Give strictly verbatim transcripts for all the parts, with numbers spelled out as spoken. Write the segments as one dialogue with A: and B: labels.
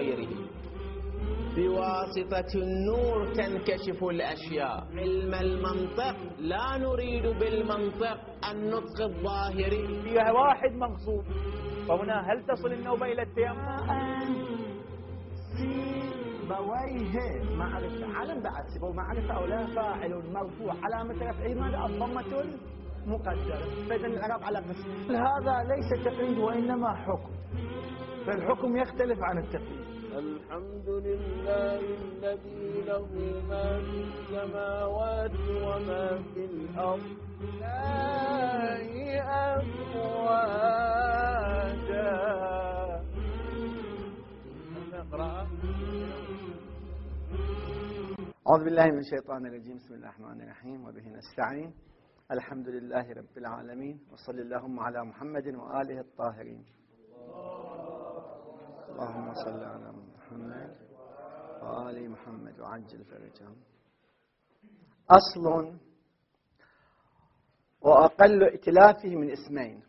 A: وغيره. بواسطة النور تنكشف الأشياء. علم المنطق لا نريد بالمنطق النطق الظاهري.
B: فيها واحد مغصوب، فهنا هل تصل النوبة إلى التيمم؟
C: سيبويه معرفة، علم بعد سيبويه معرفة أو لا، فاعل مرفوع علامة رفعه ماذا؟ الضمة المقدرة. فإذا الإعراب على قسم. هذا ليس تقييد وإنما حكم، فالحكم يختلف عن التقييد.
A: الحمد لله الذي له ما في السماوات وما في الأرض لا أفواجا. نقرأ.
D: أعوذ بالله من الشيطان الرجيم. بسم الله الرحمن الرحيم وبه نستعين. الحمد لله رب العالمين وصلى اللهم على محمد وآله الطاهرين. اللهم صل على محمد وآل محمد وعجل فرجهم. أصل وأقل ائتلافه من اسمين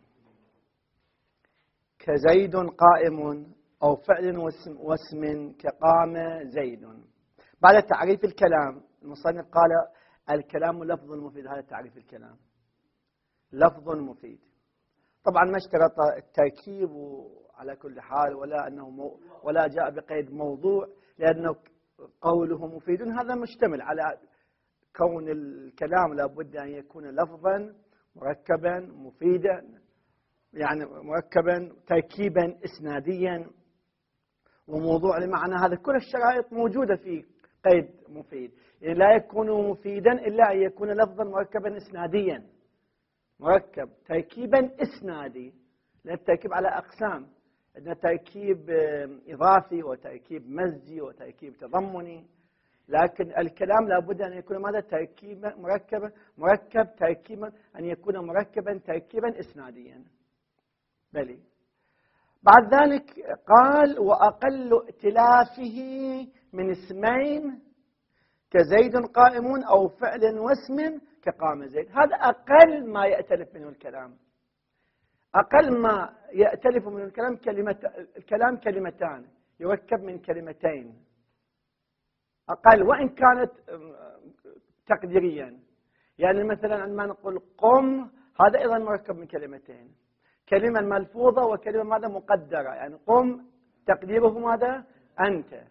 D: كزيد قائم أو فعل واسم, واسم كقام زيد. بعد تعريف الكلام المصنف قال الكلام لفظ مفيد. هذا تعريف الكلام، لفظ مفيد. طبعا ما اشترط التركيب على كل حال ولا أنه مو ولا جاء بقيد موضوع، لأنه قوله مفيد هذا مشتمل على كون الكلام لابد أن يكون لفظا مركبا مفيدا، يعني مركبا تركيبا إسناديا وموضوع لمعنى. هذا كل الشرائط موجودة في قيد مفيد. يعني لا يكون مفيدا إلا أن يكون لفظا مركبا إسناديا، مركب تركيبا إسنادي، لأن التركيب على أقسام، عندنا تركيب إضافي وتركيب مزجي وتركيب تضمني، لكن الكلام لابد أن يكون ماذا؟ تركيبا مركبا مركب تركيبا أن يكون مركبا تركيبا إسناديا. بلي. بعد ذلك قال وأقل ائتلافه من اسمين كزيد قائم أو فعل واسم كقام زيد. هذا أقل ما يأتلف منه الكلام. أقل ما يأتلف منه الكلام كلمة الكلام كلمتان يركب من كلمتين أقل، وإن كانت تقديريا. يعني مثلا عندما نقول قم، هذا أيضا مركب من كلمتين، كلمة ملفوظة وكلمة ماذا؟ مقدرة. يعني قم تقديره ماذا؟ أنت.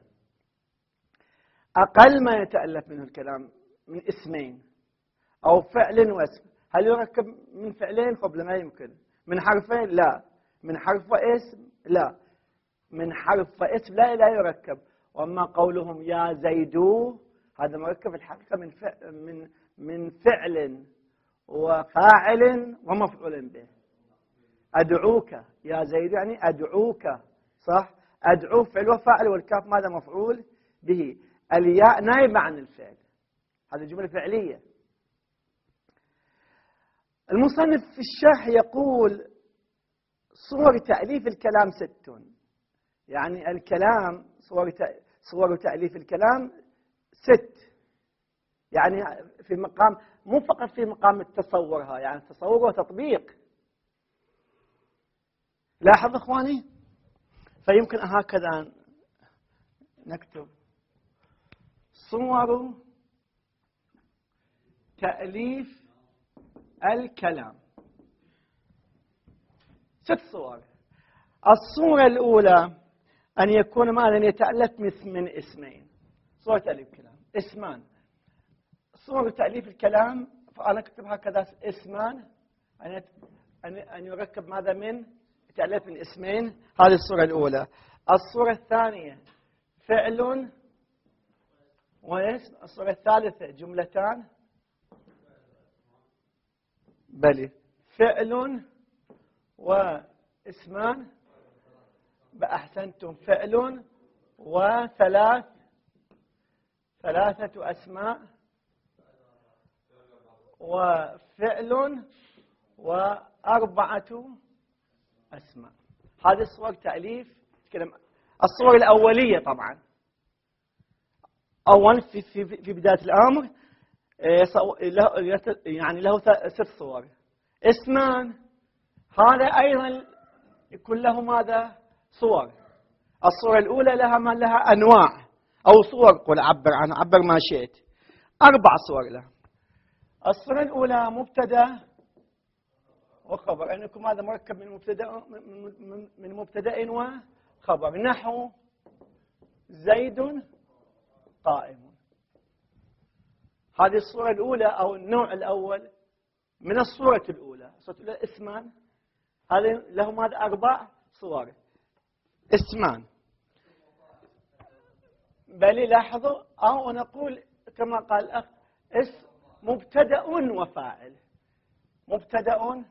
D: أقل ما يتألف منه الكلام من اسمين أو فعل واسم. هل يركب من فعلين؟ قبل ما يمكن. من حرفين؟ لا. من حرف واسم؟ لا. من حرف واسم لا لا يركب. وأما قولهم يا زيدو، هذا مركب الحقيقة من فعل من من فعل وفاعل ومفعول به. أدعوك يا زيد يعني أدعوك، صح؟ أدعو فعل وفاعل، والكاف ماذا؟ مفعول به. الياء نائبة عن الفعل، هذه جملة فعلية. المصنف في الشرح يقول صور تأليف الكلام ست. يعني الكلام صور صور تأليف الكلام ست، يعني في مقام مو فقط في مقام التصورها، يعني تصور وتطبيق. لاحظ اخواني، فيمكن هكذا نكتب صور تأليف الكلام. ست صور. الصورة الأولى أن يكون ماذا؟ يتألف من اسمين. صور تأليف الكلام اسمان. صور تأليف الكلام فأنا أكتب هكذا اسمان، أن يركب ماذا؟ من يتألف من اسمين. هذه الصورة الأولى. الصورة الثانية فعل واسم. الصورة الثالثة جملتان. بلي. فعل واسمان. بأحسنتم. فعل وثلاث ثلاثة أسماء، وفعل وأربعة أسماء. هذه الصور تأليف كلام. الصور الأولية طبعا أولا في في في بداية الأمر يعني له ست صور. اسمان، هذا أيضا يكون له ماذا؟ صور. الصورة الأولى لها ما لها أنواع أو صور، قل عبر عنها، عبر ما شئت. أربع صور لها. الصورة الأولى مبتدأ وخبر، أنكم هذا مركب من مبتدأ من مبتدأ وخبر. نحو زيد قائم. هذه الصورة الأولى أو النوع الأول من الصورة الأولى. الصورة الأولى اسمان، هذه لهم هذا أربع صور. اسمان، بل لاحظوا أو نقول كما قال الأخ اسم مبتدأ وفاعل، مبتدأ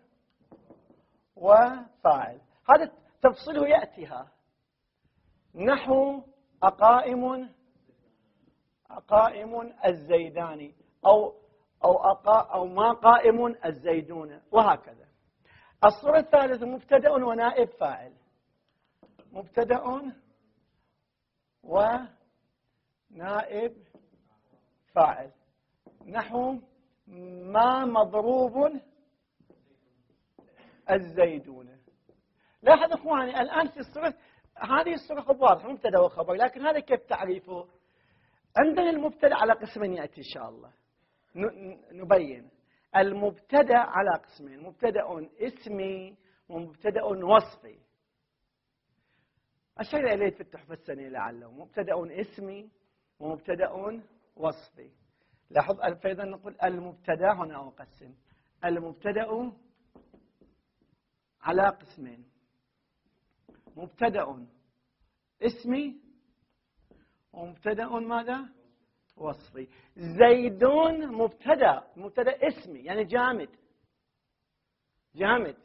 D: وفاعل. هذا تفصيله يأتيها. نحو أقائم أقائم الزيدان أو أو أقا أو ما قائم الزيدون، وهكذا. الصورة الثالثة مبتدأ ونائب فاعل، مبتدأ ونائب فاعل. نحو ما مضروب الزيدون. لاحظ اخواني الآن في الصورة هذه الصورة واضحة مبتدأ وخبر، لكن هذا كيف تعريفه؟ عندنا المبتدأ على قسمين يأتي إن شاء الله نبين. المبتدأ على قسمين، مبتدأ اسمي ومبتدأ وصفي. أشار إليه في التحفة السنية لعله مبتدأ اسمي ومبتدأ وصفي. لاحظ فإذا نقول المبتدأ هنا أقسم المبتدأ على قسمين، مبتدأ اسمي ومبتدأ ماذا؟ وصفي. زيدون مبتدأ، مبتدأ اسمي يعني جامد جامد.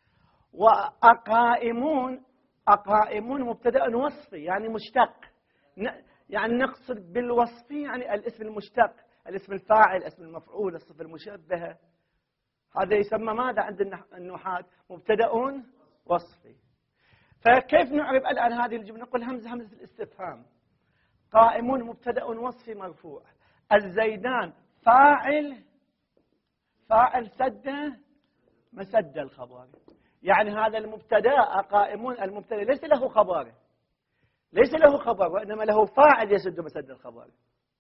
D: وأقائمون أقائمون مبتدأ وصفي يعني مشتق، يعني نقصد بالوصفي يعني الاسم المشتق، الاسم الفاعل، اسم المفعول، الصفة المشبهة. هذا يسمى ماذا عند النحاة؟ مبتدأ وصفي. فكيف نعرف الآن هذه الجملة؟ نقول همزة همزة الاستفهام. قائمون مبتدأ وصفي مرفوع. الزيدان فاعل فاعل سد مسد الخبر. يعني هذا المبتدأ قائمون المبتدأ ليس له خبر، ليس له خبر وإنما له فاعل يسد مسد الخبر.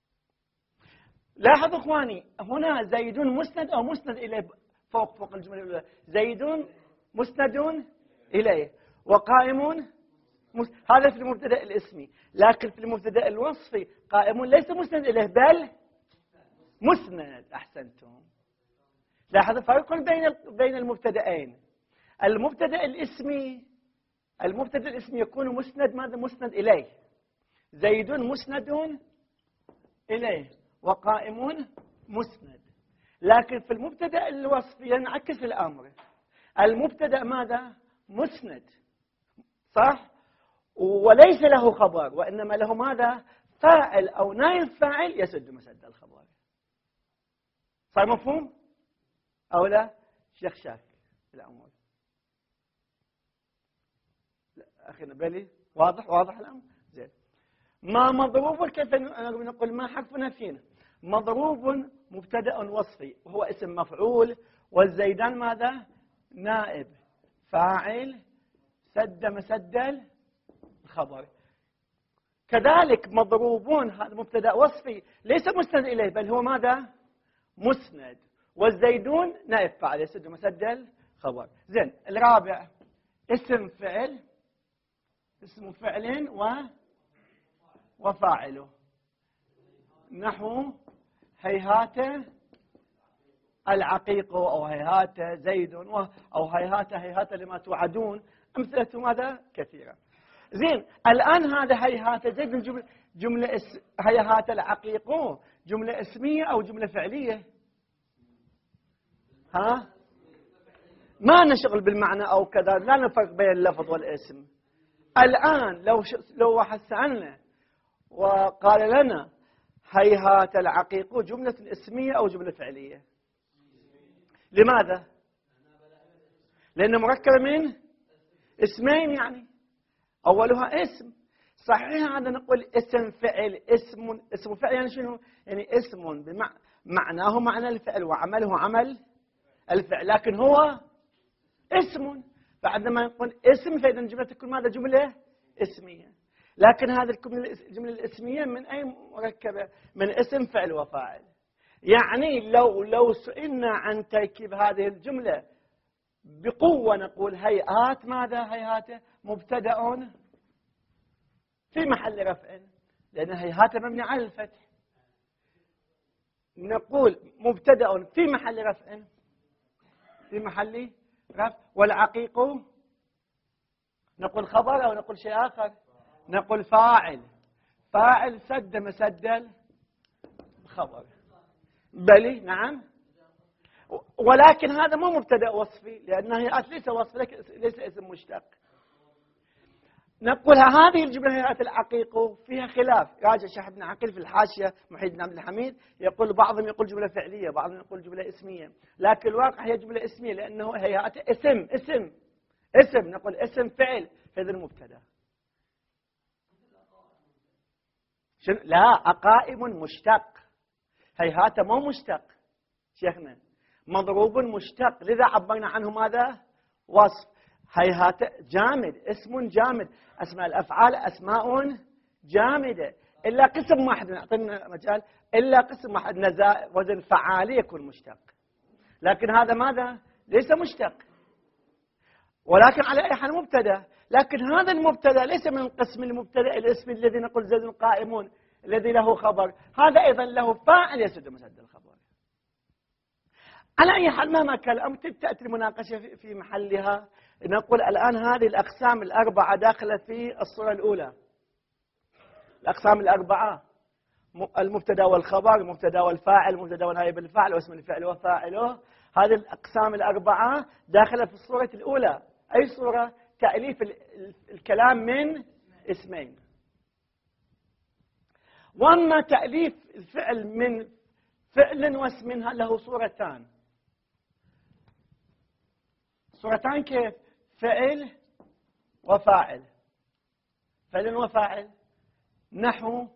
D: لاحظوا اخواني هنا زيدون مسند او مسند اليه فوق فوق الجمله الاولى. زيدون مسند اليه وقائمون مس... هذا في المبتدا الاسمي، لكن في المبتدا الوصفي قائمون ليس مسند اليه بل مسند. احسنتم. لاحظوا فرق بين بين المبتدأين. المبتدا الاسمي المبتدا الاسمي يكون مسند ماذا؟ مسند اليه. زيدون مسند اليه وقائمون مسند. لكن في المبتدا الوصفي ينعكس الامر. المبتدا ماذا؟ مسند صح، وليس له خبر وانما له ماذا؟ فاعل او نائب فاعل يسد مسد الخبر. صار مفهوم او لا؟ شيخ شاك الامر اخي نبلي واضح واضح الامر زين. ما مضروب كيف نقول؟ ما حرف نفي. مضروب مبتدأ وصفي وهو اسم مفعول، والزيدان ماذا؟ نائب فاعل سد مسد الخبر. كذلك مضروبون هذا مبتدأ وصفي ليس مسند إليه بل هو ماذا؟ مسند. والزيدون نائب فاعل يسد مسد الخبر. زين. الرابع اسم فعل، اسم فعل و وفاعله. نحو هيهات العقيق أو هيهات زيد أو هيهات هيهات لما توعدون. أمثلة ماذا؟ كثيرة. زين. الآن هذا هيهات زيد جملة, جملة اس... هيهات العقيق جملة اسمية أو جملة فعلية؟ ها؟ ما نشغل بالمعنى أو كذا، لا نفرق بين اللفظ والاسم. الآن لو ش... لو واحد سألنا وقال لنا هيهات العقيق جملة اسمية أو جملة فعلية؟ لماذا؟ لأنه مركب من اسمين، يعني أولها اسم. صحيح هذا نقول اسم فعل. اسم اسم فعل يعني شنو؟ يعني اسم بمعناه معنى الفعل وعمله عمل الفعل، لكن هو اسم. فعندما نقول اسم فإذا الجملة تكون ماذا؟ جملة اسمية. لكن هذه الجملة الاسمية من أي مركبة؟ من اسم فعل وفاعل. يعني لو لو سئلنا عن تركيب هذه الجملة بقوة نقول هيهات ماذا؟ هيهات مبتدأ في محل رفع، لأن هيهات مبني على الفتح. نقول مبتدأ في محل رفع، في محل رفع. والعقيق نقول خبر أو نقول شيء آخر؟ نقول فاعل. فاعل سد مسد خبر. بلي نعم. ولكن هذا مو مبتدأ وصفي، لأنه هيئات ليس وصف، ليس اسم مشتق. نقول هذه الجملة هيئات العقيق فيها خلاف. راجع شيخ ابن عقيل في الحاشية محي بن عبد الحميد يقول بعضهم يقول جملة فعلية، بعضهم يقول جملة اسمية، لكن الواقع هي جملة اسمية، لأنه هيئات اسم اسم اسم نقول اسم فعل هذا المبتدأ. لا، أقائم مشتق، هيهات مو مشتق شيخنا، مضروب مشتق، لذا عبرنا عنه ماذا؟ وصف. هيهات جامد، اسم جامد، أسماء الأفعال أسماء جامدة، إلا قسم واحد نعطينا مجال، إلا قسم واحد نزاع وزن فعالي يكون مشتق، لكن هذا ماذا؟ ليس مشتق، ولكن على أي حال مبتدأ. لكن هذا المبتدأ ليس من قسم المبتدأ الاسم الذي نقول زيد قائمون الذي له خبر، هذا أيضا له فاعل يسد مسد الخبر. على أي حال مهما كان الأمر تأتي المناقشة في محلها. نقول الآن هذه الأقسام الأربعة داخلة في الصورة الأولى. الأقسام الأربعة المبتدأ والخبر، المبتدأ والفاعل، المبتدأ ونائب الفاعل واسم الفعل وفاعله، هذه الأقسام الأربعة داخلة في الصورة الأولى. أي صورة؟ تأليف الكلام من اسمين. وأما تأليف الفعل من فعل واسم له صورتان. صورتان كيف؟ فعل وفاعل. فعل وفاعل نحو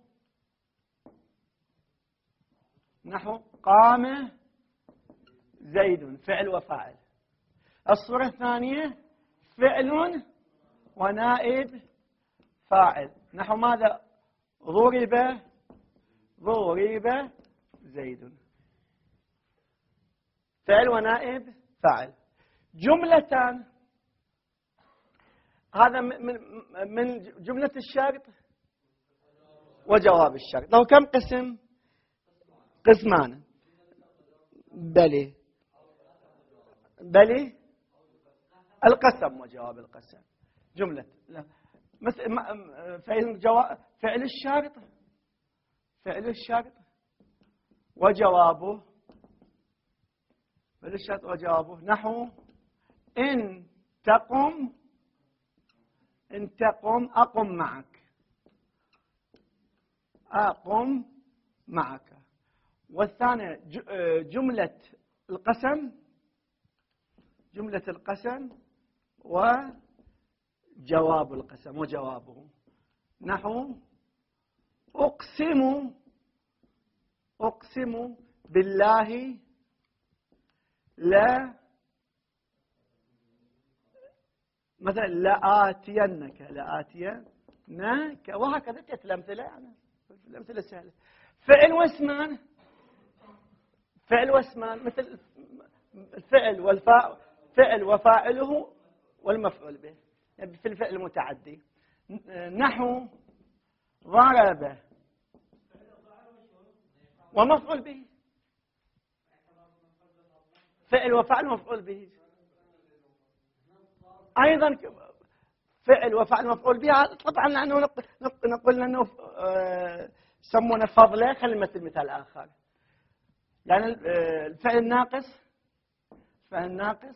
D: نحو قام زيد، فعل وفاعل. الصورة الثانية فعل ونائب فاعل، نحو ماذا؟ ضرب ضرب زيد، فعل ونائب فاعل. جملتان، هذا من من جملة الشرط وجواب الشرط. له كم قسم؟ قسمان. بلي بلي القسم وجواب القسم جملة. لا. مثل فعل جواب فعل الشرط فعل الشرط وجوابه فعل الشرط وجوابه نحو إن تقم إن تقم أقم معك أقم معك. والثانية جملة القسم جملة القسم وجواب القسم وجوابه نحو أقسم أقسم بالله لا مثلا لآتينك لآتينك، وهكذا تأتي الأمثلة. يعني الأمثلة سهلة. فعل واسمان فعل واسمان مثل الفعل والفاعل، فعل وفاعله والمفعول به، يعني في الفعل المتعدي نحو ضرب ومفعول به، فعل وفعل ومفعول به أيضا، فعل وفعل مفعول به. طبعا لأنه نقول أنه يسمونه فضله. خلينا نمثل مثال آخر. يعني الفعل الناقص فعل ناقص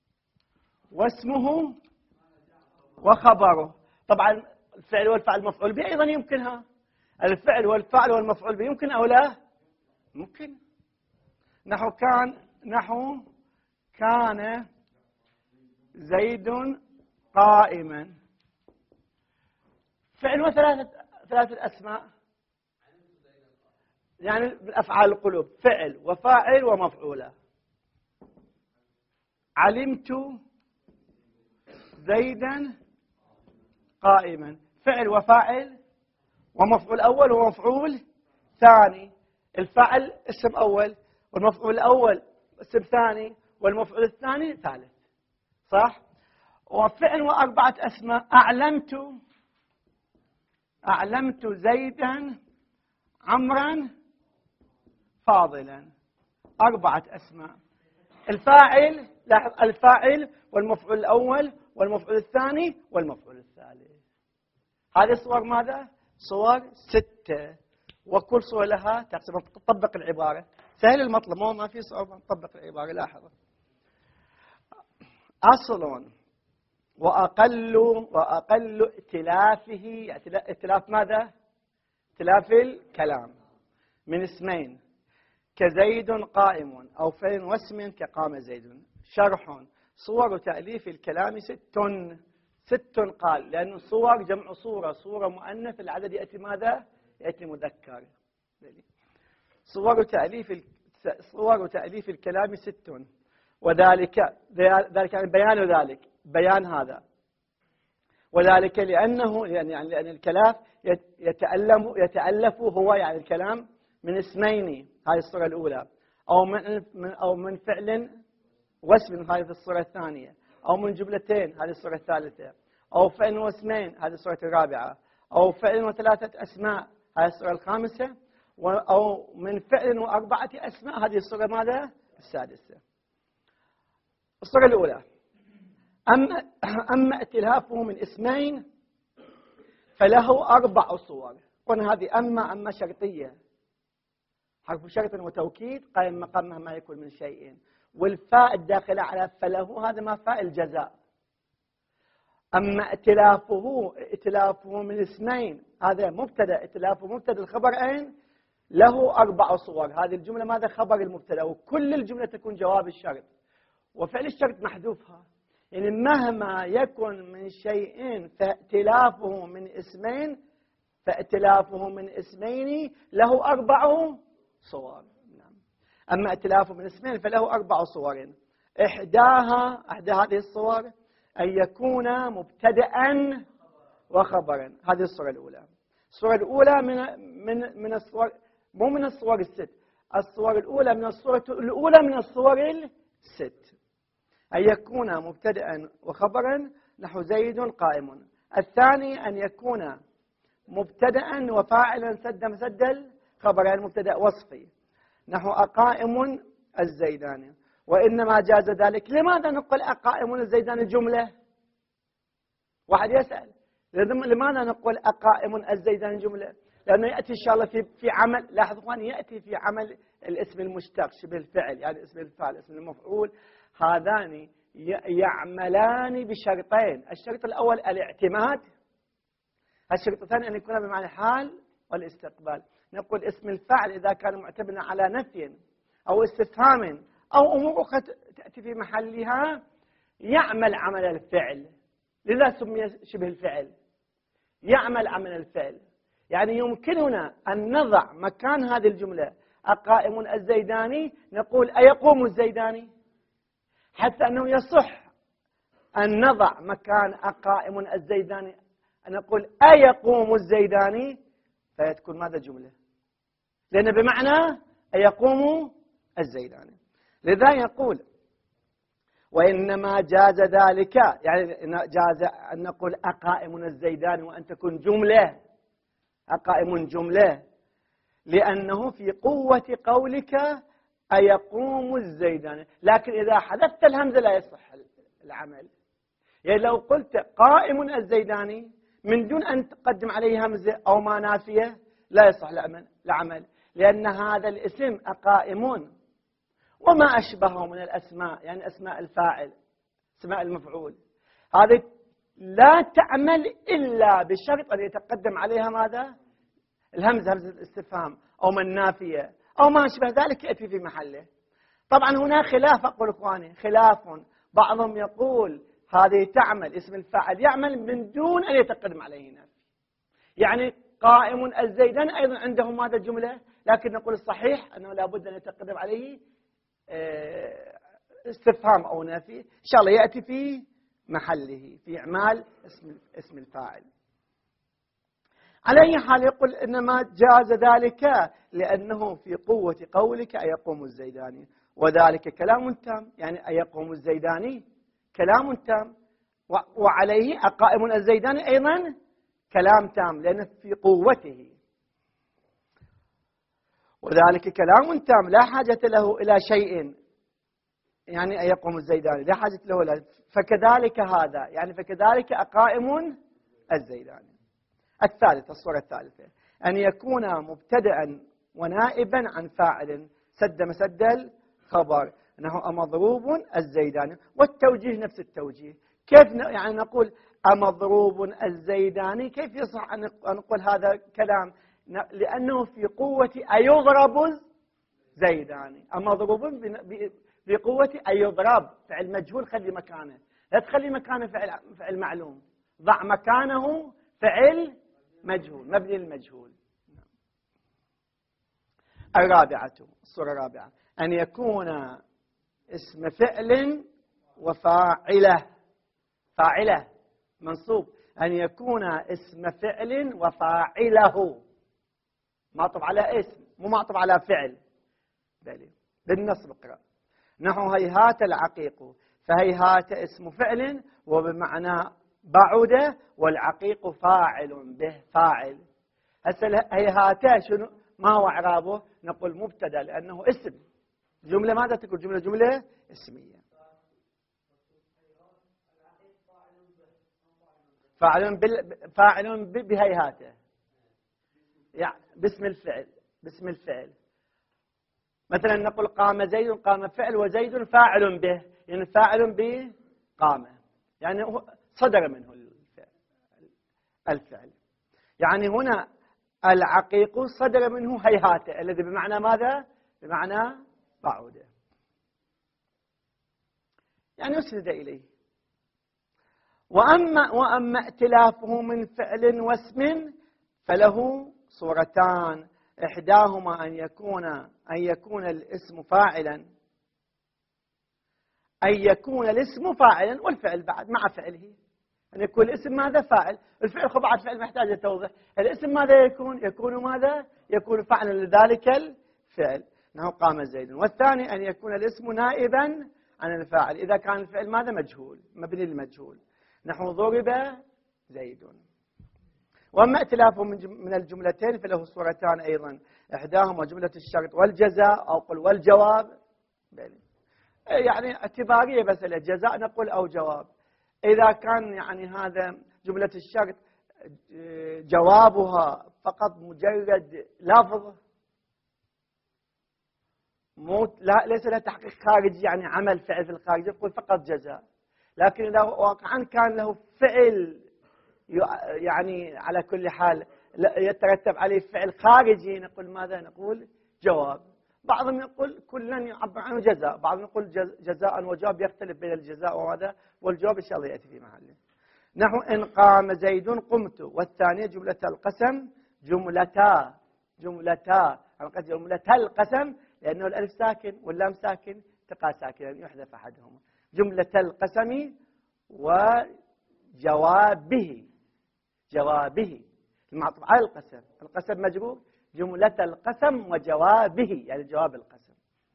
D: واسمه وخبره. طبعا الفعل والفعل مفعول به أيضا يمكنها. الفعل والفعل والمفعول به يمكن أو لا؟ ممكن. نحو كان نحو كان زيد قائما. فعل وثلاثة ثلاثة أسماء، يعني بالأفعال القلوب فعل وفاعل ومفعولة. علمت زيدا قائما، فعل وفاعل ومفعول أول ومفعول ثاني. الفاعل اسم أول، والمفعول الأول اسم ثاني، والمفعول الثاني ثالث، صح؟ وفعل وأربعة أسماء. أعلمت أعلمت زيدا عمرا فاضلا، أربعة أسماء. الفاعل، لاحظ، الفاعل والمفعول الأول والمفعول الثاني والمفعول الثالث. هذه صور ماذا؟ صور ستة، وكل صورة لها تقسيم. تطبق العبارة، سهل المطلب، مو ما في صعوبة، نطبق العبارة. لاحظ، أصل وأقل وأقل ائتلافه، ائتلاف ماذا؟ ائتلاف الكلام من اسمين كزيد قائم، أو فعل واسم كقام زيد. شرح، صور تأليف الكلام ست ست قال، لأن صور جمع صورة، صورة مؤنث، العدد يأتي ماذا؟ يأتي مذكر. صور تأليف صور تأليف الكلام ست، وذلك ذلك يعني بيان ذلك، بيان هذا، وذلك لأنه يعني لأن الكلام يتألم يتألف هو يعني الكلام من اسمين، هذه الصورة الأولى، أو من أو من فعل واسم، هذه الصورة الثانية، أو من جملتين، هذه الصورة الثالثة، أو فعل واسمين، هذه الصورة الرابعة، أو فعل وثلاثة أسماء، هذه الصورة الخامسة، أو من فعل وأربعة أسماء، هذه الصورة ماذا؟ السادسة. الصورة الأولى، أما أما ائتلافه من اسمين فله أربع صور. قلنا هذه أما أما شرطية، حرف شرط وتوكيد قائم مقامها ما يكون من شيء، والفاء الداخلة على فله هذا ما فاء الجزاء. أما ائتلافه ائتلافه من اسمين، هذا مبتدأ، ائتلافه مبتدأ، الخبر أين؟ له أربع صور. هذه الجملة ماذا؟ خبر المبتدأ، وكل الجملة تكون جواب الشرط، وفعل الشرط محذوفها. يعني مهما يكن من شيء فائتلافه من اسمين فائتلافه من اسمين له أربع صور. نعم. أما ائتلافه من اسمين فله أربع صور. إحداها إحدى هذه الصور أن يكون مبتدأ وخبرا. هذه الصورة الأولى. الصورة الأولى من من من الصور، مو من الصور الست، الصور الأولى من الصورة الأولى من الصور الست. أن يكون مبتدأ وخبرا نحو زيد قائم. الثاني أن يكون مبتدأ وفاعلا سد مسد الخبر، يعني مبتدأ وصفي، نحو أقائم الزيدان. وإنما جاز ذلك. لماذا نقول أقائم الزيدان جملة؟ واحد يسأل لماذا نقول أقائم الزيدان جملة؟ لأنه يأتي إن شاء الله في في عمل، لاحظوا اخواني، يأتي في عمل الاسم المشتق شبه الفعل، يعني اسم الفاعل اسم المفعول، هذان يعملان بشرطين. الشرط الأول الاعتماد، الشرط الثاني أن يكون بمعنى الحال والاستقبال. نقول اسم الفاعل إذا كان معتمدا على نفي أو استفهام أو أمور أخرى تأتي في محلها يعمل عمل الفعل، لذا سمي شبه الفعل، يعمل عمل الفعل. يعني يمكننا أن نضع مكان هذه الجملة أقائم الزيداني نقول أيقوم الزيداني، حتى أنه يصح أن نضع مكان أقائم الزيداني أن نقول أيقوم الزيداني، فيتكون ماذا جملة، لأن بمعنى أيقوم الزيداني. لذا يقول وإنما جاز ذلك، يعني جاز أن نقول أقائم الزيداني وأن تكون جملة، أقائم جملة، لأنه في قوة قولك أيقوم الزيداني. لكن إذا حذفت الهمزة لا يصح العمل. يعني لو قلت قائم الزيداني من دون أن تقدم عليه همزة أو ما نافية لا يصح العمل، لأن هذا الاسم أقائمون وما أشبهه من الأسماء، يعني أسماء الفاعل، أسماء المفعول، هذه لا تعمل إلا بشرط أن يتقدم عليها ماذا؟ الهمزة، همزة الاستفهام أو من نافية أو ما أشبه ذلك يأتي في محله. طبعا هنا خلاف، أقول إخواني خلاف، بعضهم يقول هذه تعمل، اسم الفاعل يعمل من دون أن يتقدم عليه نافي، يعني قائم الزيدان أيضا عندهم ماذا الجملة، لكن نقول الصحيح أنه لابد أن يتقدم عليه استفهام أو نافي، إن شاء الله يأتي في محله في إعمال اسم اسم الفاعل. على أي حال يقول إنما جاز ذلك لأنه في قوة قولك أيقوم الزيداني، وذلك كلام تام، يعني أيقوم الزيداني كلام تام، وعليه أقائم الزيداني أيضا كلام تام لأنه في قوته، وذلك كلام تام لا حاجة له إلى شيء، يعني أيقوم الزيداني لا حاجة له إلى، فكذلك هذا، يعني فكذلك أقائم الزيداني. الثالثة، الصورة الثالثة، أن يكون مبتدأ ونائبا عن فاعل سد مسد الخبر، أنه أمضروب الزيداني، والتوجيه نفس التوجيه. كيف يعني نقول أمضروب الزيداني؟ كيف يصح أن نقول هذا كلام؟ لأنه في قوة أيضرب الزيداني، أمضروب بقوة أيضرب، فعل مجهول خلي مكانه، لا تخلي مكانه فعل, فعل معلوم، ضع مكانه فعل مجهول مبني المجهول. الرابعة، الصورة الرابعة، أن يكون اسم فعل وفاعله، فاعله منصوب، أن يكون اسم فعل وفاعله معطوف على اسم، مو معطوف على فعل، بل بالنصب اقرأ نحو هيهات العقيق، فهيهات اسم فعل وبمعنى بعد، والعقيق فاعل به، فاعل. هسه هيهات شنو ما هو اعرابه؟ نقول مبتدا لانه اسم، جمله ماذا تقول؟ جمله جمله اسميه. فاعل بال... فاعل بهيهاته، يعني باسم الفعل، باسم الفعل. مثلا نقول قام زيد، قام فعل وزيد فاعل به، يعني فاعل به قام، يعني صدر منه الفعل, الفعل. يعني هنا العقيق صدر منه هيهاته الذي بمعنى ماذا؟ بمعنى بعوده، يعني أسند إليه. وأما, وأما ائتلافه من فعل واسم فله صورتان، إحداهما أن يكون أن يكون الاسم فاعلا، أن يكون الاسم فاعلا والفعل بعد مع فعله، أن يكون الاسم ماذا؟ فاعل، الفعل خب بعد فعل محتاج توضيح، الاسم ماذا يكون؟ يكون ماذا؟ يكون فاعلا لذلك الفعل، نحو قام زيد. والثاني أن يكون الاسم نائبا عن الفاعل إذا كان الفعل ماذا؟ مجهول، مبني للمجهول، نحو ضرب زيد. وأما ائتلافه من الجملتين فله صورتان أيضا، إحداهما جملة الشرط والجزاء، أو قل والجواب، يعني اعتبارية بس الجزاء نقول أو جواب. إذا كان يعني هذا جملة الشرط جوابها فقط مجرد لفظ مو لا ليس له تحقيق خارجي، يعني عمل فعل في الخارج، يقول فقط جزاء. لكن إذا واقعا كان له فعل يعني على كل حال يترتب عليه فعل خارجي، نقول ماذا؟ نقول جواب. بعضهم يقول كلا يعبر عنه جزاء، بعضهم يقول جزاء وجواب، يختلف بين الجزاء وهذا والجواب إن شاء الله يأتي في محله. نحو إن قام زيد قمت، والثانية جملة القسم جملتا، جملتا جملة القسم لأنه الألف ساكن واللام ساكن تقع ساكنا يعني يحذف أحدهما، جملة القسم وجوابه، جوابه المعطوف على القسم، القسم مجرور، جملة القسم وجوابه يعني جواب القسم.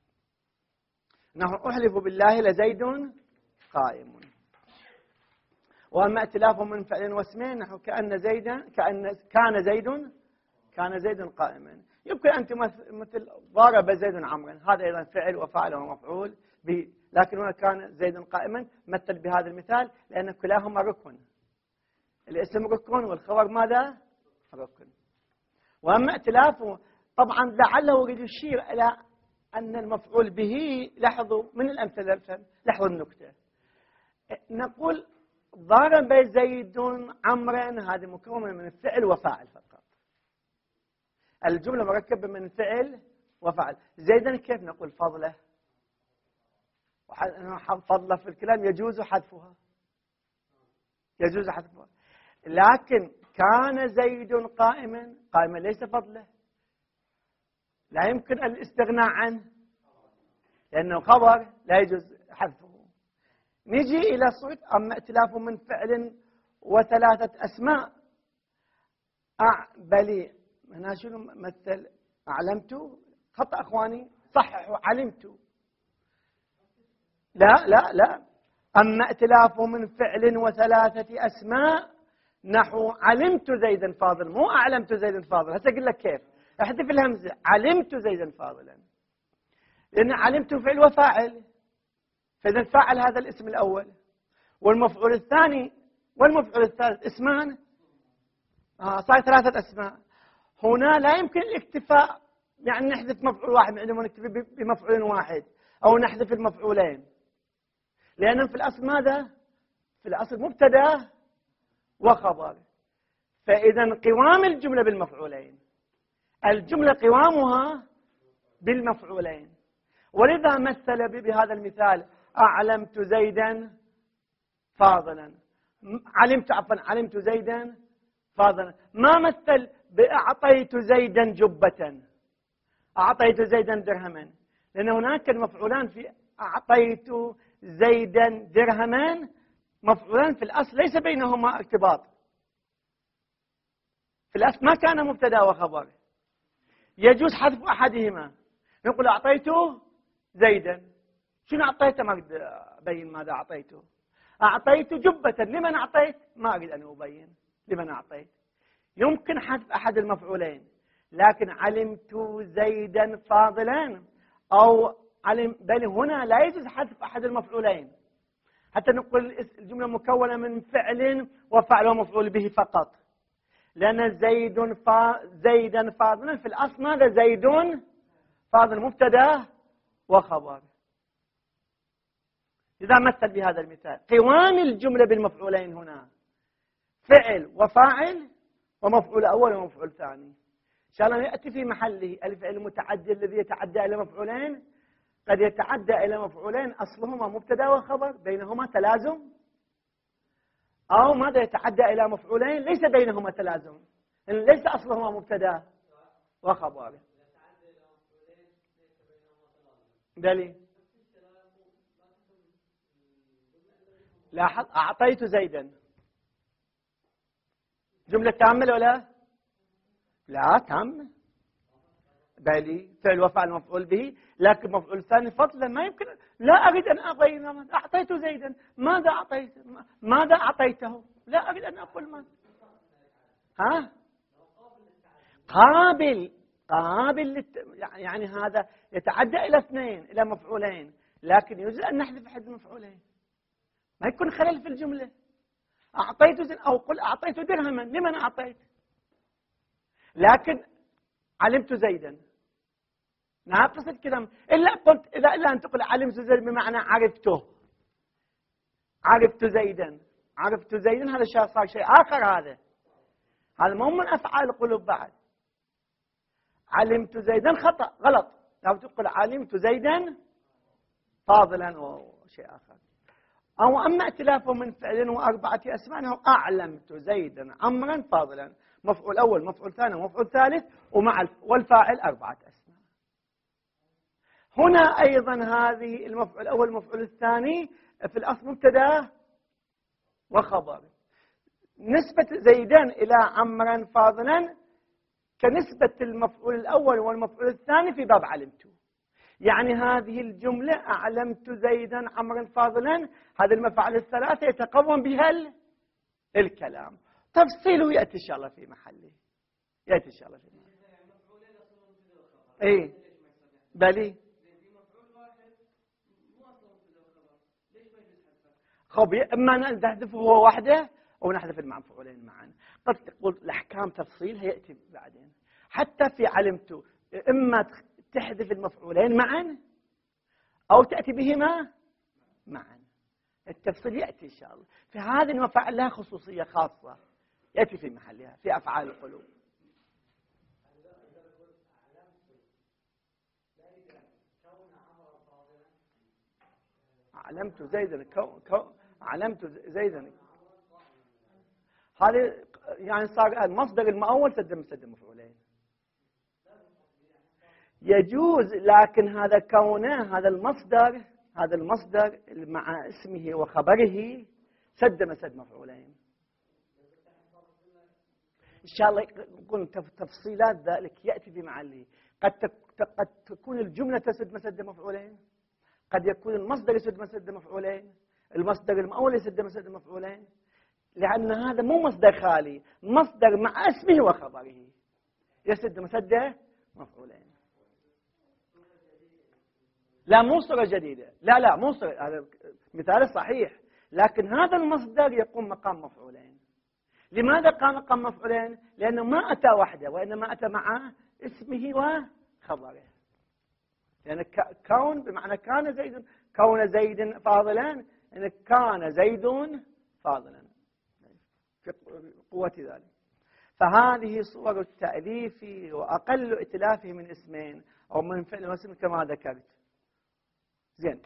D: نحن أحلف بالله لزيد قائم. وأما ائتلافه من فعل واسمين نحو كأن زيدا، كأن كان زيد، كان زيد قائما. يمكن أن مثل ضرب زيد عمرا، هذا أيضا فعل وفاعل ومفعول به، لكن هنا كان زيد قائما مثل بهذا المثال لأن كلاهما ركن، الاسم ركن والخبر ماذا؟ ركن. وأما ائتلافه طبعا لعله يريد يشير إلى أن المفعول به، لاحظوا من الأمثلة، لاحظوا النكتة، نقول ضرب زيد عمرا، هذه مكونة من الفعل وفاعل فقط، الجملة مركبة من فعل وفعل. زيدا كيف نقول فضله؟ فضله في الكلام يجوز حذفها، يجوز حذفها، لكن كان زيد قائما، قائما ليس فضله، لا يمكن الاستغناء عنه لأنه خبر لا يجوز حذفه. نجي إلى صورة أما ائتلاف من فعل وثلاثة أسماء، أع بلي هنا شنو مثل أعلمت خطأ أخواني صححوا علمت لا لا لا أما ائتلاف من فعل وثلاثة أسماء نحو علمت زيدا فاضل مو أعلمت زيدا فاضل. هسه أقول لك كيف احذف الهمزة علمت زيدا فاضلا لأن علمت فعل وفاعل فإذا فاعل هذا الاسم الأول والمفعول الثاني والمفعول الثالث اسمان آه صار ثلاثة أسماء. هنا لا يمكن الاكتفاء يعني نحذف مفعول واحد عندما نكتفي بمفعول واحد أو نحذف المفعولين لأنهم في الأصل ماذا؟ في الأصل مبتدأ وخبر. فإذا قوام الجملة بالمفعولين الجملة قوامها بالمفعولين. ولذا مثل بهذا المثال أعلمت زيدا فاضلا علمت عفوا علمت زيدا فاضلا. ما مثل بأعطيت زيدا جبة أعطيت زيدا درهما لأن هناك المفعولان في أعطيت زيدا درهما مفعولان في الأصل ليس بينهما ارتباط في الأصل ما كان مبتدا وخبر يجوز حذف أحدهما. نقول أعطيته زيدا شنو أعطيته ما أريد أبين ماذا أعطيته. أعطيت جبة لمن أعطيت ما أريد أن أبين لمن أعطيت. يمكن حذف أحد المفعولين لكن علمت زيدا فاضلا أو علم بل هنا لا يجوز حذف أحد المفعولين حتى نقول الجملة مكونة من فعل وفعل ومفعول به فقط لأن زيد فا زيدا فاضلا في الأصل ماذا زيد فاضل مبتدا وخبر. إذا مثل بهذا المثال قوام الجملة بالمفعولين هنا فعل وفاعل ومفعول أول ومفعول ثاني. إن شاء الله يأتي في محله الفعل المتعدي الذي يتعدى إلى مفعولين قد يتعدى إلى مفعولين أصلهما مبتدا وخبر بينهما تلازم أو ماذا يتعدى إلى مفعولين ليس بينهما تلازم ليس أصلهما مبتدا وخبر. بلي لاحظ أعطيت زيدا جملة كاملة ولا لا تامة بلي فعل وفعل مفعول به لكن مفعول ثاني فضلا ما يمكن لا أريد أن أبين أعطيت زيدا ماذا أعطيت ماذا أعطيته لا أريد أن أقول ماذا ها قابل قابل للت... يعني هذا يتعدى إلى اثنين إلى مفعولين لكن يجوز أن نحذف أحد المفعولين ما يكون خلل في الجملة. أعطيت زين أو قل أعطيت درهما لمن أعطيت لكن علمت زيدا ناقص الكلام إلا قلت إذا إلا أن تقول علمت زيدا بمعنى عرفته عرفت زيدا عرفت زيدا هذا شيء صار شيء آخر هذا هذا مو من أفعال القلوب بعد. علمت زيدا خطأ غلط لو تقول علمت زيدا فاضلا وشيء آخر. أو أما ائتلافه من فعل وأربعة أسماء أنه أعلمت زيدا عمرا فاضلا مفعول أول مفعول ثاني ومفعول ثالث ومع والفاعل أربعة أسماء. هنا أيضا هذه المفعول الأول المفعول الثاني في الأصل مبتدا وخبر. نسبة زيدان إلى عمرا فاضلا كنسبة المفعول الأول والمفعول الثاني في باب علمت. يعني هذه الجملة أعلمت زيدا عمرا فاضلا هذه المفاعل الثلاثة يتقوم بها الكلام. تفصيله يأتي إن شاء الله في محله يأتي إن شاء الله في محله. إيه بلي خب إما نحذفه هو وحده أو نحذف المفعولين معا. قد تقول الأحكام تفصيلها يأتي بعدين. حتى في علمت إما تحذف المفعولين معا أو تأتي بهما معا. التفصيل يأتي إن شاء الله. في هذه المفاعل لها خصوصية خاصة يأتي في محلها في أفعال القلوب. علمت زيدا كو كو علمت زيدا هذه يعني صار المصدر المؤول سد مسد مفعولين يجوز لكن هذا كونه هذا المصدر هذا المصدر مع اسمه وخبره سد مسد مفعولين إن شاء الله يكون تفصيلات ذلك يأتي في معله. قد قد تكون الجملة تسد مسد مفعولين، قد يكون المصدر يسد مسد مفعولين، المصدر المؤول يسد مسد مفعولين، لأن هذا مو مصدر خالي، مصدر مع اسمه وخبره يسد مسد مفعولين. لا مو صورة جديدة، لا لا مو صورة، هذا مثال صحيح، لكن هذا المصدر يقوم مقام مفعولين. لماذا قام مقام مفعولين؟ لأنه ما أتى وحده، وإنما أتى مع اسمه وخبره. لأن يعني كون بمعنى كان زيد، كون زيد فاضلا، يعني كان زيد فاضلا في قوة ذلك. فهذه صور التأليف وأقل ائتلافه من اسمين أو من فعل واسم كما ذكرت. زين،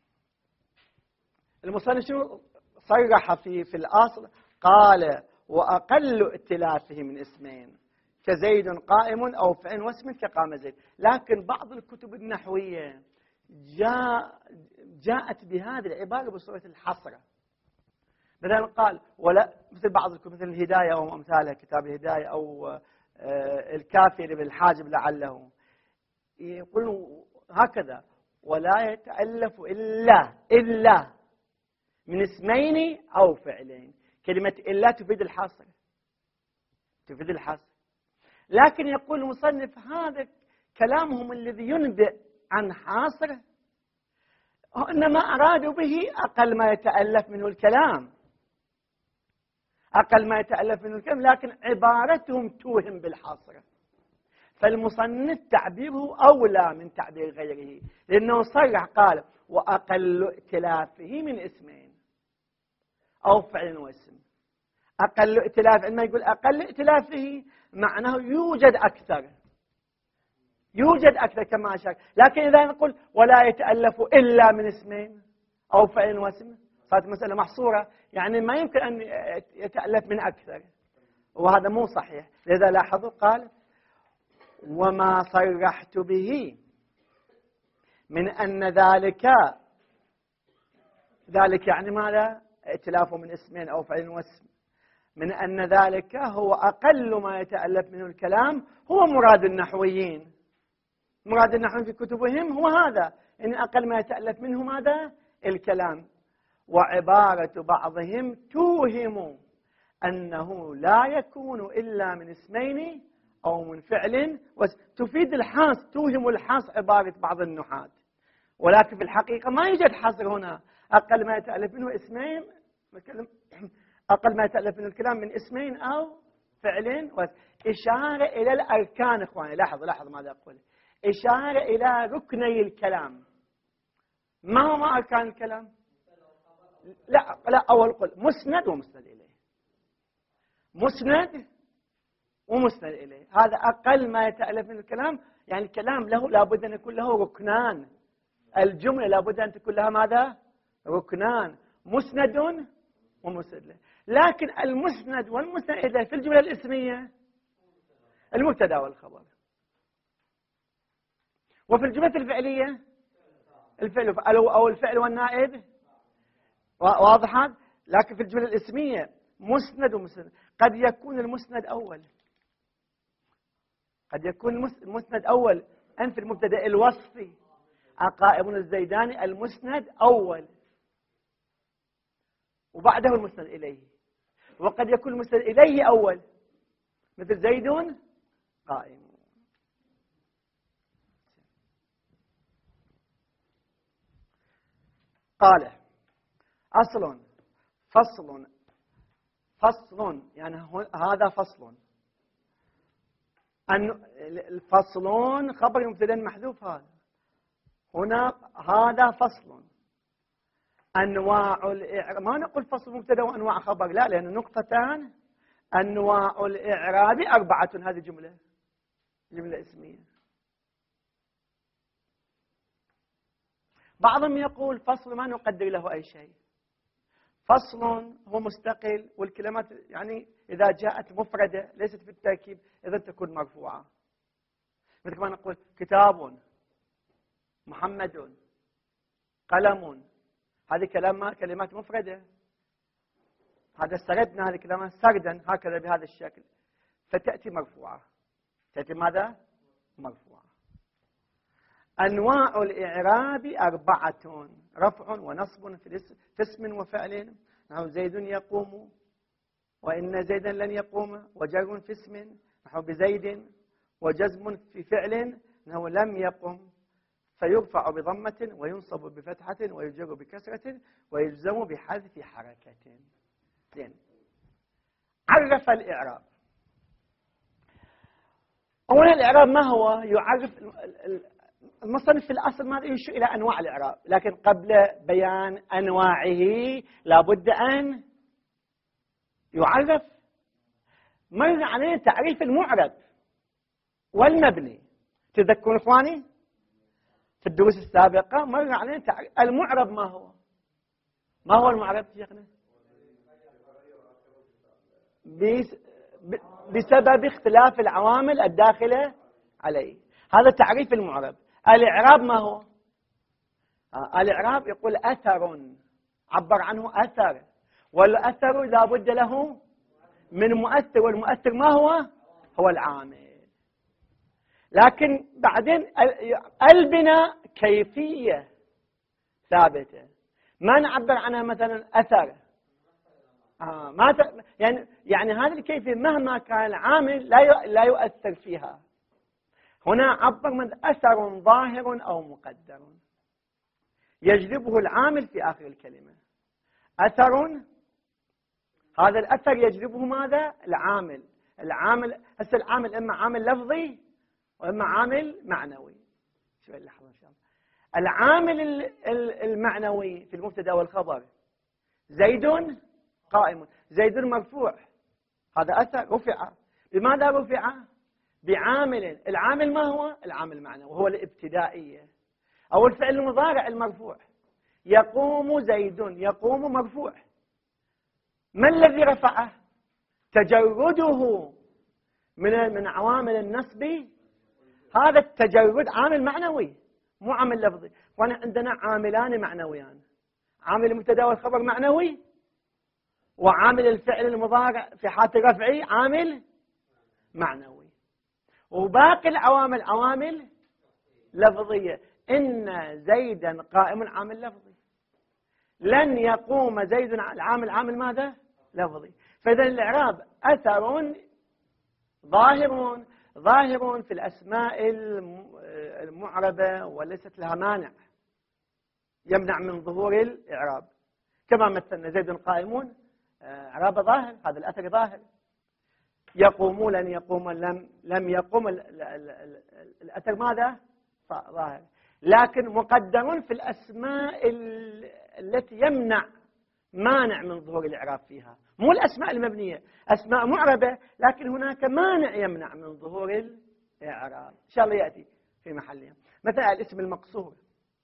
D: المصنف شنو صرح في في الأصل؟ قال وأقل ائتلافه من اسمين كزيد قائم أو فعل واسم كقام زيد. لكن بعض الكتب النحوية جاء جاءت بهذه العبارة بصورة الحصرة. مثلا قال ولا، مثل بعض الكتب مثل الهداية أو أمثالها، كتاب الهداية أو الكافي بالحاجب لعله، يقولون هكذا: ولا يتألف إلا إلا من اسمين أو فعلين. كلمة إلا تفيد الحصر، تفيد الحصر. لكن يقول المصنف هذا كلامهم الذي ينبئ عن حاصر، إنما أرادوا به أقل ما يتألف منه الكلام، أقل ما يتألف منه الكلام، لكن عبارتهم توهم بالحصر. فالمصنف تعبيره أولى من تعبير غيره، لأنه صرح قال وأقل ائتلافه من اسمين أو فعل واسم. أقل ائتلاف، عندما يقول أقل ائتلافه معناه يوجد أكثر، يوجد أكثر كما أشار. لكن إذا نقول ولا يتألف إلا من اسمين أو فعل واسم، صارت مسألة محصورة، يعني ما يمكن أن يتألف من أكثر، وهذا مو صحيح. لذا لاحظوا قال وما صرحت به من أن ذلك، ذلك يعني ماذا؟ ائتلافه من اسمين أو فعل واسم، من أن ذلك هو أقل ما يتألف منه الكلام، هو مراد النحويين. مراد النحويين في كتبهم هو هذا، إن أقل ما يتألف منه ماذا؟ الكلام. وعبارة بعضهم توهم أنه لا يكون إلا من اسمين أو من فعل، تفيد الحاص، توهم الحاص عبارة بعض النحاة. ولكن في الحقيقة ما يوجد حصر هنا. أقل ما يتألف منه اسمين، أقل ما يتألف منه الكلام من اسمين أو فعل. إشارة إلى الأركان. إخواني لاحظوا لاحظوا ماذا أقول، إشارة إلى ركني الكلام. ما هو ما أركان الكلام؟ لا لا، أول قل مسند ومسند إليه، مسند ومسند إليه، هذا أقل ما يتألف من الكلام. يعني الكلام له لابد أن يكون له ركنان، الجملة لابد أن تكون لها ماذا؟ ركنان، مسند ومسند إليه. لكن المسند والمسند إليه في الجملة الاسمية المبتدأ والخبر، وفي الجملة الفعلية الفعل أو الفعل والنائب، واضح هذا؟ لكن في الجملة الاسمية مسند ومسند. قد يكون المسند أول، قد يكون المسند أول أن في المبتدأ الوصفي عقائب الزيداني المسند أول وبعده المسند إليه، وقد يكون المسند إليه أول مثل زيد قائم. قال أصل فصل، فصل يعني هذا فصل، أن الفصلون خبر مبتدأ محذوف، هذا هنا هذا فصل. أنواع الإعراب، ما نقول فصل مبتدأ وأنواع خبر، لا، لأن نقطتان. أنواع الإعراب أربعة، هذه جملة جملة اسمية. بعضهم يقول فصل ما نقدر له أي شيء، فصل هو مستقل، والكلمات يعني إذا جاءت مفردة ليست في التركيب إذا تكون مرفوعة. مثل ما نقول كتاب، محمد، قلم، هذه كلام كلمات مفردة. هذا سردنا هذه كلمات سردا هكذا بهذا الشكل. فتأتي مرفوعة. تأتي ماذا؟ مرفوعة. أنواع الإعراب أربعة: رفع ونصب في اسم وفعل، نحو زيد يقوم وإن زيدا لن يقوم، وجر في اسم نحو بزيد، وجزم في فعل نحو لم يقم، فيرفع بضمة وينصب بفتحة ويجر بكسرة ويجزم بحذف حركة. زين، عرف الإعراب. أولا الإعراب ما هو؟ يعرف المصنف في الأصل ما يشير إلى أنواع الإعراب، لكن قبل بيان أنواعه لابد أن يعرف. مر علينا تعريف المعرب والمبني، تذكرون إخواني في الدروس السابقة مر علينا تعريف المعرب. ما هو؟ ما هو المعرب شيخنا؟ بسبب اختلاف العوامل الداخلة عليه. هذا تعريف المعرب. الإعراب ما هو؟ آه الإعراب يقول أثر، عبر عنه أثر، والأثر لا بد له من مؤثر، والمؤثر ما هو؟ هو العامل. لكن بعدين البناء كيفية ثابتة، ما نعبر عنها مثلا أثر. آه ما ت... يعني يعني هذه الكيفية مهما كان العامل لا ي... لا يؤثر فيها. هنا عبر من أثر ظاهر أو مقدر يجلبه العامل في آخر الكلمة. أثر، هذا الأثر يجلبه ماذا؟ العامل. العامل هسه العامل إما عامل لفظي وإما عامل معنوي. شوي لحظة إن شاء الله. العامل المعنوي في المبتدأ والخبر: زيد قائم، زيد مرفوع، هذا أثر رفع. بماذا رفع؟ بعامل. العامل ما هو؟ العامل المعنوي، هو الابتدائية أو الفعل المضارع المرفوع. يقوم زيد، يقوم مرفوع. ما الذي رفعه؟ تجرده من من عوامل النصب. هذا التجرد عامل معنوي مو عامل لفظي. وانا عندنا عاملان معنويان: عامل المبتدا والخبر معنوي، وعامل الفعل المضارع في حالة رفعه عامل معنوي، وباقي العوامل عوامل لفظية. إن زيدا قائم عامل لفظي، لن يقوم زيد العامل عامل ماذا؟ لفظي. فإذا الإعراب أثر ظاهر ظاهر في الأسماء المعربة وليست لها مانع يمنع من ظهور الإعراب، كما مثلنا زيد قائمون إعراب ظاهر، هذا الأثر ظاهر. يقومون لن يقوم لم لم يقوم الأثر ماذا؟ ظاهر. لكن مقدر في الأسماء التي يمنع مانع من ظهور الإعراب فيها، مو الأسماء المبنية، أسماء معربة لكن هناك مانع يمنع من ظهور الإعراب. إن شاء الله يأتي في محلها. مثلا الاسم المقصور: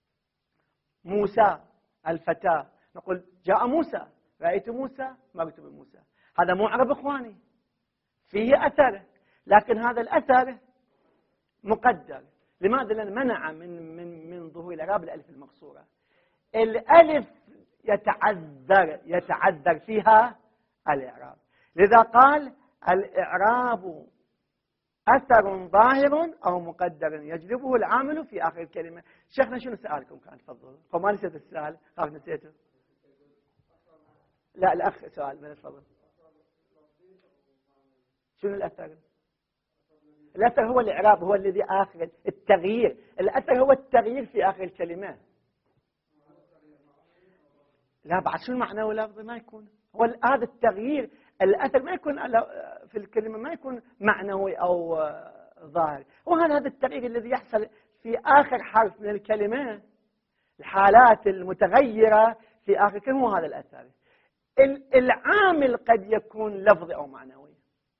D: موسى الفتاة، نقول جاء موسى، رأيت موسى، مرت بموسى. هذا معرب إخواني، فيه أثر، لكن هذا الأثر مقدر. لماذا؟ لأن منع من من من ظهور الإعراب الألف المقصورة. الألف يتعذر يتعذر فيها الإعراب، لذا قال الإعراب أثر ظاهر أو مقدر يجلبه العامل في آخر الكلمة. شيخنا شنو سؤالكم كان؟ تفضلوا. فما نسيت السؤال، خاف نسيته. لا الأخ سؤال من تفضل. شنو الأثر؟ الأثر هو الإعراب، هو الذي آخر التغيير. الأثر هو التغيير في آخر الكلمة. لا بعد شو المعنى واللفظ ما يكون هو هذا التغيير. الأثر ما يكون في الكلمة ما يكون معنوي أو ظاهر، وهذا هذا التغيير الذي يحصل في آخر حرف من الكلمة. الحالات المتغيرة في آخر كلمة هو هذا الأثر. العامل قد يكون لفظي أو معنوي.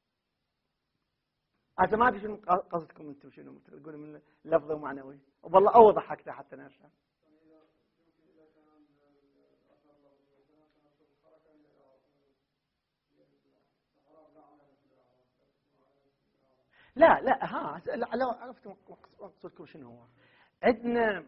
D: هذا ما أدري شنو قصدكم أنتم، شنو تقولون من لفظي ومعنوي؟ والله أوضح أكثر حتى نفهم. لا لا ها لو عرفت مقصودكم شنو هو. عندنا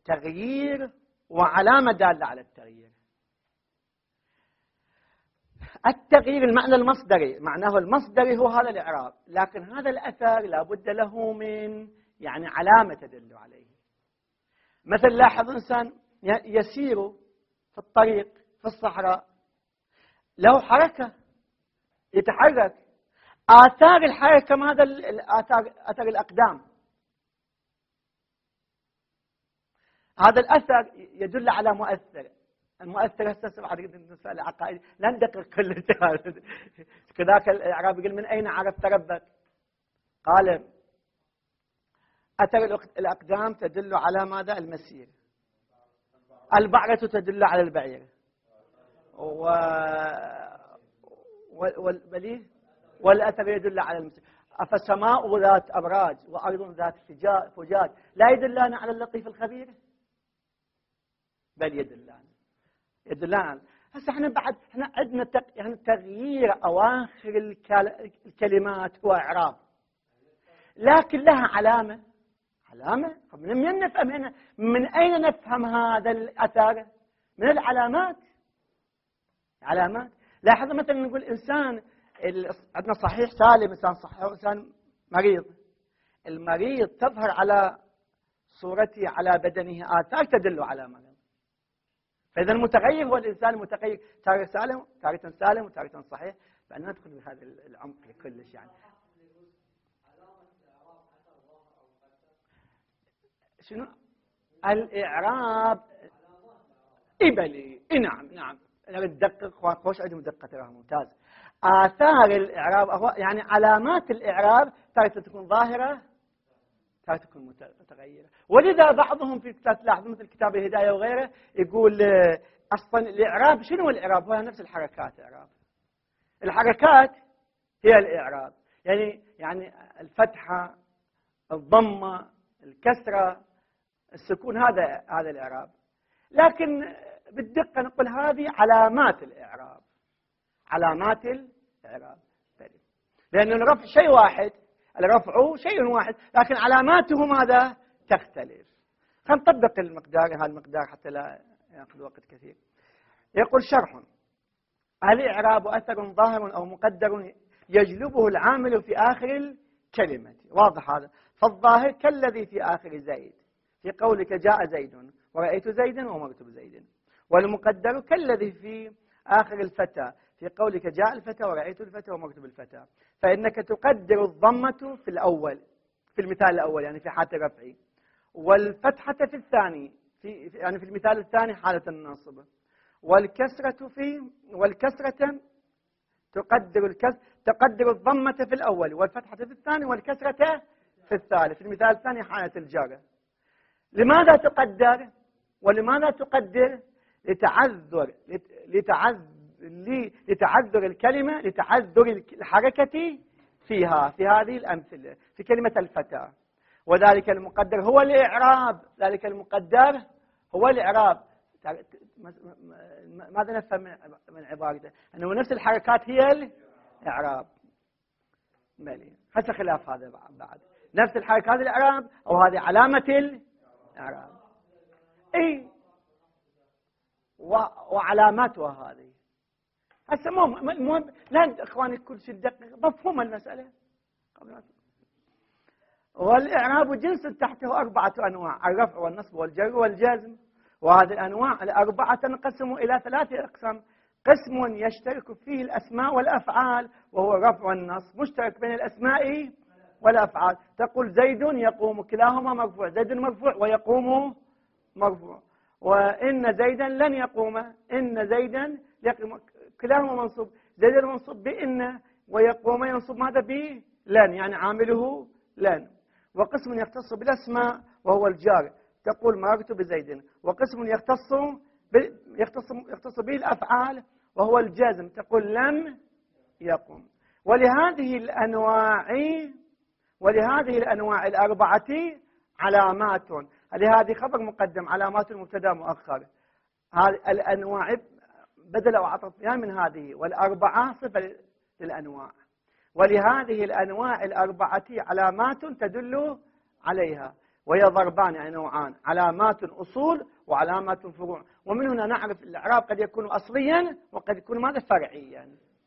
D: تغيير وعلامة دالة على التغيير. التغيير المعنى المصدري، معناه المصدري هو هذا الإعراب، لكن هذا الأثر لابد له من يعني علامة تدل عليه. مثل لاحظ إنسان يسير في الطريق في الصحراء، له حركة، يتحرك، آثار الحركة ماذا؟ الآثار أثر الأقدام. هذا الأثر يدل على مؤثر. المؤثر هسه بعد نسأل عقائد لا ندقق كل كذاك الإعراب يقول من أين عرفت ربك؟ قال أثر الأقدام تدل على ماذا؟ المسير. البعرة تدل على البعير، و والبليه والأثر يدل على المسير. أفسماء ذات أبراج وأرض ذات فجاج لا يدلان على اللطيف الخبير؟ بل يدلان يدلان. هسه احنا بعد احنا عندنا تق... يعني تغيير أواخر الكل... الكلمات هو إعراب، لكن لها علامة. علامة من من نفهم هنا؟ من أين نفهم هذا الأثر؟ من العلامات. علامات. لاحظ مثلا نقول إنسان ال... عندنا صحيح سالم، إنسان صحيح وإنسان مريض. المريض تظهر على صورته على بدنه آثار تدل على مرض. فإذا المتغير هو الإنسان المتغير، تارة سالم تارة سالم وتارة صحيح. فأنا ندخل بهذا العمق كلش يعني. شنو الإعراب؟ إبلي إيه نعم نعم أنا بتدقق خوش عندهم دقة تراها ممتاز. آثار الإعراب هو يعني علامات الإعراب تارة تكون ظاهرة تارة تكون متغيرة. ولذا بعضهم في كتاب تلاحظ مثل كتاب الهداية وغيره يقول أصلا الإعراب شنو الإعراب؟ هو نفس الحركات. إعراب الحركات هي الإعراب، يعني يعني الفتحة الضمة الكسرة السكون هذا هذا الإعراب. لكن بالدقة نقول هذه علامات الإعراب. علامات الإعراب لأن الرفع شيء واحد، الرفع شيء واحد لكن علاماته ماذا؟ تختلف. خلينا نطبق المقدار هذا المقدار حتى لا يأخذ وقت كثير. يقول شرح: الإعراب أثر ظاهر أو مقدر يجلبه العامل في آخر الكلمة. واضح هذا؟ فالظاهر كالذي في آخر زيد في قولك جاء زيد ورأيت زيدا ومرت بزيد، والمقدر كالذي في آخر الفتى في قولك جاء الفتى ورأيت الفتى ومرت بالفتى. فإنك تقدر الضمة في الأول في المثال الأول يعني في حالة الرفع، والفتحة في الثاني في يعني في المثال الثاني حالة النصب، والكسرة في والكسرة تقدر الكسر تقدر الضمة في الأول والفتحة في الثاني والكسرة في الثالث في المثال الثاني حالة الجر. لماذا تقدر ولماذا تقدر؟ لتعذر لتعذر لتعذر الكلمة، لتعذر الحركة فيها في هذه الأمثلة في كلمة الفتى. وذلك المقدر هو الإعراب. ذلك المقدر هو الإعراب. ماذا نفهم من عبارته؟ أنه نفس الحركات هي الإعراب. مالي هسه خلاف هذا بعد نفس الحركات الإعراب أو هذه علامة الإعراب. إيه وعلاماتها هذه هسه مو المهم لا اخواني كل شيء دقيق مفهوم المسألة. والإعراب جنس تحته أربعة أنواع: الرفع والنصب والجر والجزم. وهذه الأنواع الأربعة تنقسم إلى ثلاثة أقسام: قسم يشترك فيه الأسماء والأفعال وهو الرفع والنصب، مشترك بين الأسماء والأفعال. تقول زيد يقوم، كلاهما مرفوع، زيد مرفوع ويقوم مرفوع. وإن زيدا لن يقوم، إن زيدا يقوم، كلاهما منصوب، زيد منصوب بإن ويقوم ينصب ماذا؟ به لن، يعني عامله لن. وقسم يختص بالأسماء وهو الجار، تقول مررت بزيد. وقسم يختص يختص يختص به الأفعال وهو الجازم، تقول لم يقم. ولهذه الأنواع ولهذه الأنواع الأربعة علامات. لهذه خبر مقدم، علامات المبتدا مؤخر. هذه الأنواع بدل وعطفها من هذه، والأربعة صفة للأنواع. ولهذه الأنواع الأربعة علامات تدل عليها، وهي ضربان يعني نوعان: علامات أصول وعلامات فروع. ومن هنا نعرف الإعراب قد يكون أصليا وقد يكون ماذا؟ فرعيا.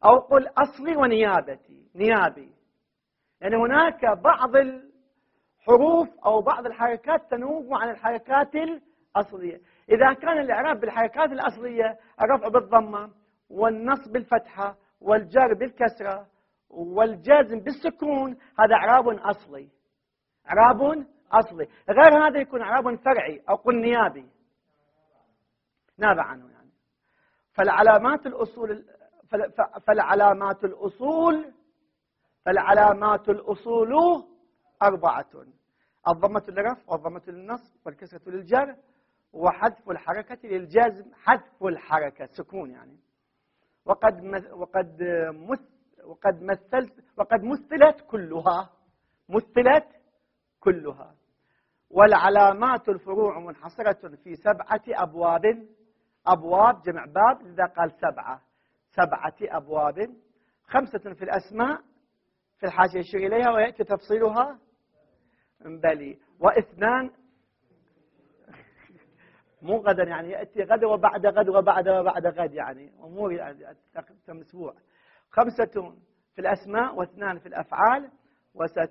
D: أو قل أصلي ونيابتي، نيابي. يعني هناك بعض الحروف أو بعض الحركات تنوب عن الحركات الأصلية. إذا كان الإعراب بالحركات الأصلية الرفع بالضمة والنصب بالفتحة والجر بالكسرة والجزم بالسكون، هذا إعراب أصلي، إعراب أصلي. غير هذا يكون إعراب فرعي أو قل نيابي، نابع عنه يعني. فالعلامات الأصول فالعلامات الأصول فالعلامات الأصول أربعة: الضمة للرفع والضمة للنصب والكسرة للجر وحذف الحركة للجزم، حذف الحركة سكون يعني. وقد وقد وقد مثلت وقد مثلت كلها، مثلت كلها. والعلامات الفروع منحصرة في سبعة أبواب، أبواب جمع باب، لذا قال سبعة، سبعة أبواب. خمسة في الأسماء في الحاشية يشير إليها ويأتي تفصيلها بلي. واثنان مو غدا يعني، يأتي غد وبعد غد وبعد وبعد غد يعني أمور يعني كم أسبوع. خمسة في الأسماء واثنان في الأفعال. وست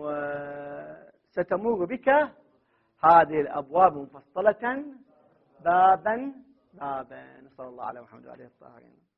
D: وستمر بك هذه الأبواب مفصلة بابا بابا. صلى الله على محمد وعلى آله الطاهرين.